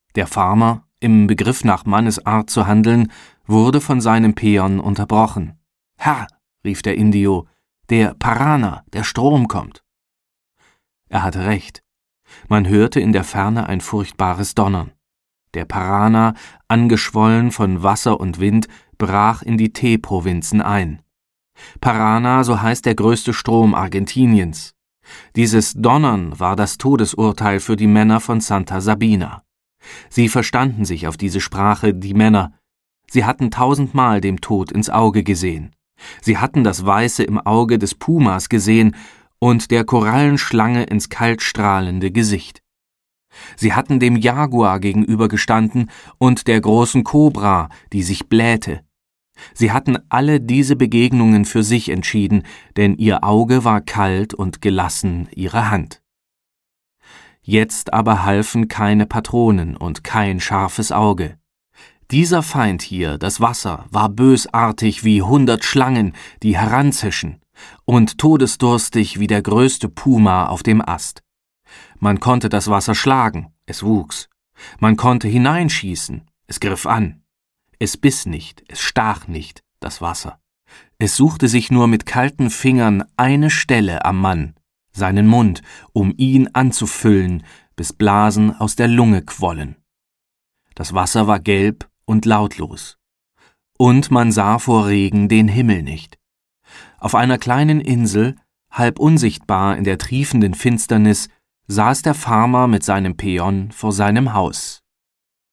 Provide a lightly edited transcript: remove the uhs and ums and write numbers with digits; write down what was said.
Der Farmer, im Begriff nach Mannesart zu handeln, wurde von seinem Peon unterbrochen. »Herr«, rief der Indio, »der Parana, der Strom kommt.« Er hatte recht. Man hörte in der Ferne ein furchtbares Donnern. Der Parana, angeschwollen von Wasser und Wind, brach in die Teeprovinzen ein. Parana, so heißt der größte Strom Argentiniens. Dieses Donnern war das Todesurteil für die Männer von Santa Sabina. Sie verstanden sich auf diese Sprache, die Männer. Sie hatten 1000-mal dem Tod ins Auge gesehen. Sie hatten das Weiße im Auge des Pumas gesehen und der Korallenschlange ins kaltstrahlende Gesicht. Sie hatten dem Jaguar gegenübergestanden und der großen Kobra, die sich blähte. Sie hatten alle diese Begegnungen für sich entschieden, denn ihr Auge war kalt und gelassen ihre Hand. Jetzt aber halfen keine Patronen und kein scharfes Auge. Dieser Feind hier, das Wasser, war bösartig wie 100 Schlangen, die heranzischen, und todesdurstig wie der größte Puma auf dem Ast. Man konnte das Wasser schlagen, es wuchs. Man konnte hineinschießen, es griff an. Es biss nicht, es stach nicht, das Wasser. Es suchte sich nur mit kalten Fingern eine Stelle am Mann, seinen Mund, um ihn anzufüllen, bis Blasen aus der Lunge quollen. Das Wasser war gelb und lautlos. Und man sah vor Regen den Himmel nicht. Auf einer kleinen Insel, halb unsichtbar in der triefenden Finsternis, saß der Farmer mit seinem Peon vor seinem Haus.